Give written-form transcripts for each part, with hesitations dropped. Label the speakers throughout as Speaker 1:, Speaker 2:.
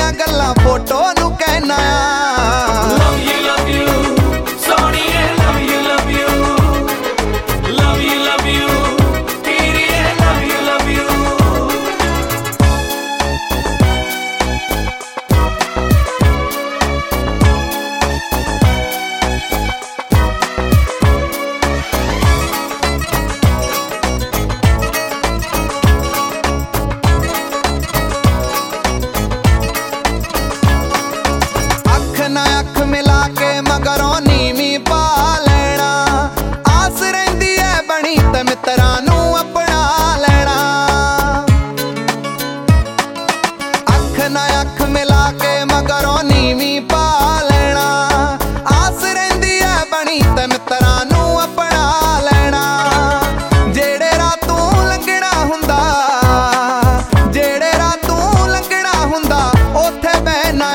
Speaker 1: दियां गल्लां फोटो नू कहना
Speaker 2: love you सोहणीए love you love you तेरीए love you
Speaker 1: अख मिला के मगरों नीवी पा लेना आस रहिंदी है बनी ते मित्रां नू अपना लेना अख मिला के मगरों नीवी पा लेना आस रहिंदी है बनी ते मित्रां नू अपना लेना जेड़े रातों लंघना हुंदा जेड़े रातों लंघना हुंदा ओथे बहना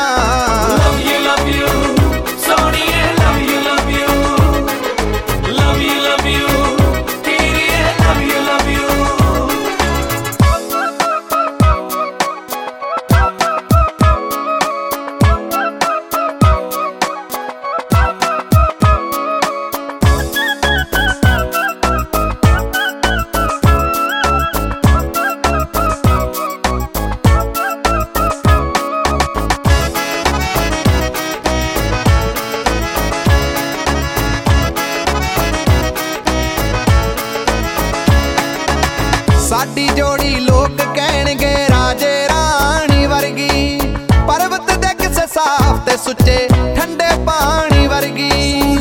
Speaker 1: साडी जोड़ी लोग कहणगे राजे रानी वर्गी पर्वत दे किसे साफ ते सुच्चे ठंडे पानी वर्गी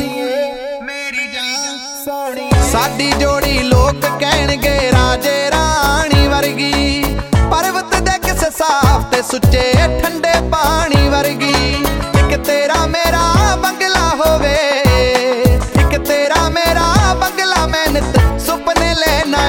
Speaker 1: साडी जोड़ी लोग कहणगे राजे रानी वर्गी पर्वत दे किसे साफ ते सुच्चे ठंडे पानी वर्गी एक तेरा मेरा बंगला होवे एक तेरा मेरा बंगला मैं नित सुपने लेना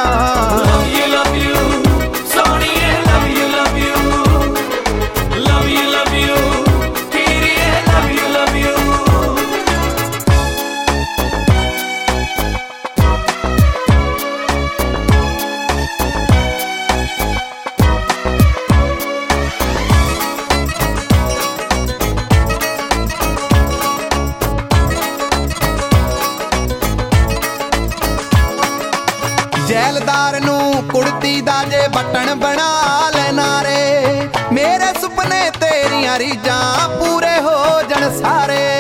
Speaker 1: जैलदार नू कुड़ती दा जे बटन बना लेना रे मेरे सुपने तेरियां रीझां पूरे हो जन सारे।